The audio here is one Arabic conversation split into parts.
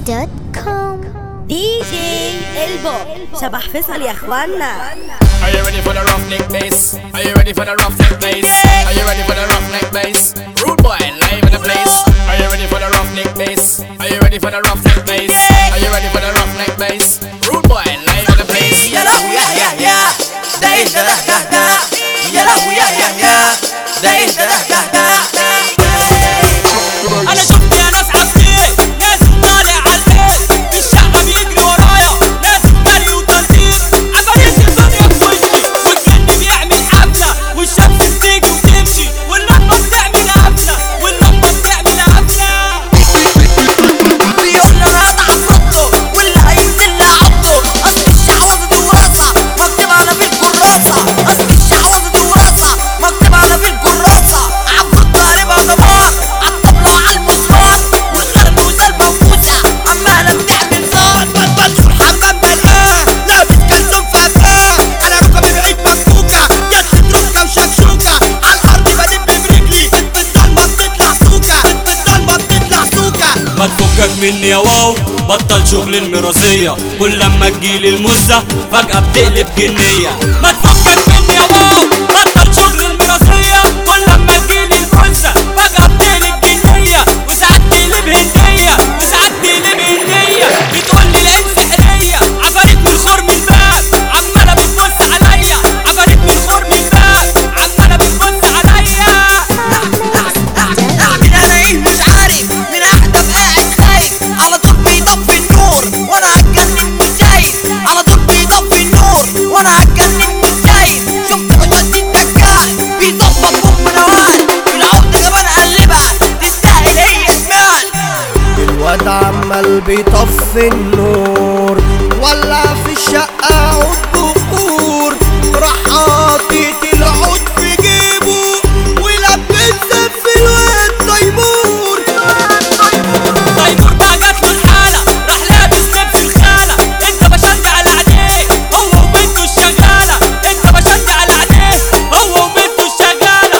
DJMix.com. DJ Elbo شبح فيصل يا اخوانا. Are you ready for the roughneck bass? Are you ready for the roughneck bass? Are you ready for the roughneck bass? Rude boy live in the place. Are you ready for the roughneck bass? Are you ready for the roughneck bass? Are you ready for the roughneck bass? Rude boy live in the place. يا لهو يا ده ايه ده يا لهو يا ده ايه ده انا شفت يا ناس عبدين ناس طالع عالبيت في الشقه بيجري ورايا ناس جري وتنطيط عفاريت الدنيا في وشي والجن بيعمل حفله والشمس بتيجي وتمشي واللمبه بتعمل قفله بيقول لي انا اتعصبته واللي هينزل لي عبده اصل الشعوذه دي وراثه مكتوب على في الكراسه اصل الشعوذه دي وراثه مكتوب على في الكراسه عفرت ضاربها دمار عالطبله وعالمسمار والغرب وسلبه وفوسه عماله بتعمل صوت بدخل حمام بلقاه لابس كلثوم فاكاه انا ركبي بعيد مفكوكه جت تركه وشكشوكه عالارض بدب برجلي بالضلمه بتطلع سوكه ما تفكك مني يا واو بطل شغل المرازية كل لما تجيلي المزة فجأة بتقلب جنية. ما تفكك مني يا واو بطل شغل المرازية كل لما تجيلي المزة فجأة بتقلب جنية وساعات تقلب هندية وساعات تقلب هندية. بتقولي العين سحرية عفاريت من خرم الباب عمالة بتبص عليا عفاريت من خرم الباب عمالة بتبص عليا. اعمل انا ايه مش عارف من احدب قاعد خايف على طول بيطفي النور وانا هتجنن مش شايف على طول بيطفي النور وانا هتجنن مش شايف. شفت بشد الدجال بيظبط فوق منوال والعقد كمان قلبها تستاهل هي شمال. الواد عمال بيطفي النور ولا في الشقة عود بخور راح حاطط العود في جيبه ولبس في الواد تيمور. تيمور بقى جاتله الحالة راح لابس لبس الخالة انت بشد على عينيه هو وبنته الشغالة انت بشد على عينيه هو وبنته الشغالة.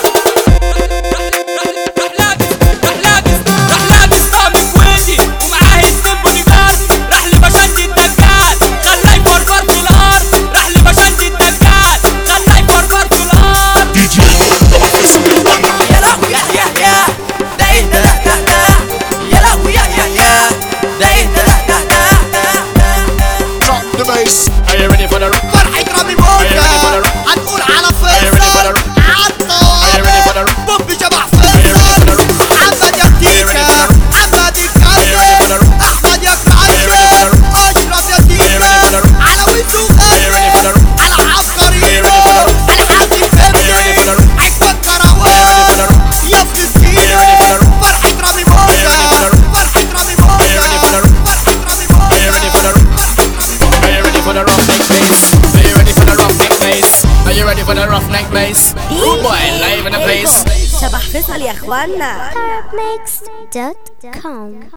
راح لابس طقم كويتي ومعاه اتنين بودي جارد راح لبشد الدجال خلاه يفرفر في الارض راح لبشد الدجال خلاه يفرفر في الارض. يا لهو يا ده ايه ده يا لهو يا ده ايه ده Drop the bass. Are you ready for the فرحة رامي موجة هنقول على فيصل عطار بوب شبح فيصل محمد يا تيكا محمد الكاسر احمد يا كعشر اشرف يا تيكا على ويزو غير على عبقري على حازم فبري عكبر كروان يا فلسطين فرحة رامي موجة فرحة رامي موجة Are you ready for the roughneck bass? Are you ready for the roughneck bass? Are you ready for the roughneck bass? Rude boy live in the place. شبح فيصل يا اخوانا. DJMix.com.